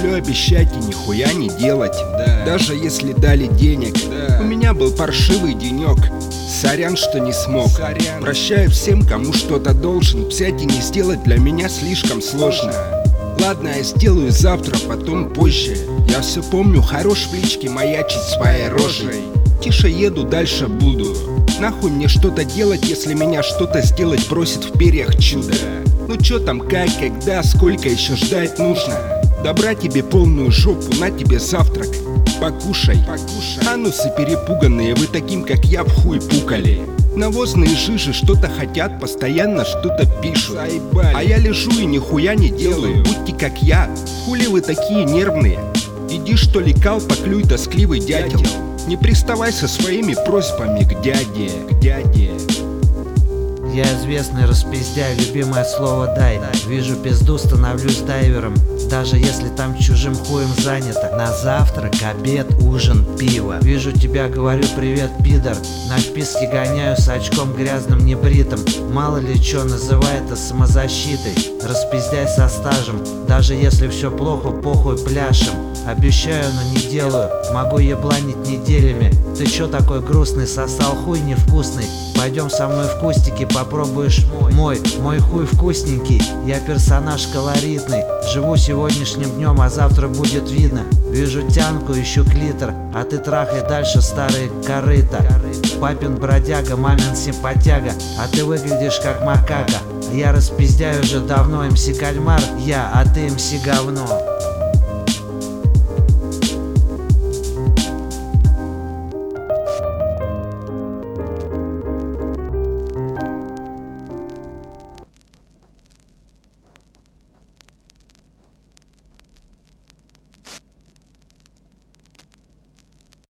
все обещать и нихуя не делать. Да. Даже если дали денег. Да. У меня был паршивый денек. Сорян, что не смог. Сорян. Прощаю всем, кому что-то должен. Взять и не сделать для меня слишком сложно. Ладно, я сделаю завтра, потом позже. Я все помню, хорош в личке маячить своей рожей. Тише еду, дальше буду. Нахуй мне что-то делать, если меня что-то сделать бросит в перьях чудо. Ну чё там, как, когда, сколько еще ждать нужно? Добра тебе полную жопу, на тебе завтрак. Покушай. Анусы перепуганные, вы таким, как я, в хуй пукали. Навозные жижи что-то хотят, постоянно что-то пишут. А я лежу и нихуя не делаю. Будьте как я, хули вы такие нервные? Иди что ли кал, поклюй тоскливый дятел. Не приставай со своими просьбами к дяде. Я известный распиздяй, любимое слово дай. Вижу пизду, становлюсь дайвером, даже если там чужим хуем занято. На завтрак, обед, ужин, пиво. Вижу тебя, говорю привет, пидор. На вписке гоняю с очком грязным небритым. Мало ли чё, называй это самозащитой. Распиздяй со стажем, даже если все плохо, похуй, пляшем. Обещаю, но не делаю, могу ебланить неделями. Ты чё такой грустный, сосал хуй невкусный? Пойдем со мной в кустики, попробуешь мой хуй вкусненький. Я персонаж колоритный, живу сегодняшним днем, а завтра будет видно. Вижу тянку, ищу клитор, а ты трахай дальше старые корыта. Папин бродяга, мамин симпатяга, а ты выглядишь как макака. Я распиздяю уже давно, МС Кальмар я, а ты МС говно.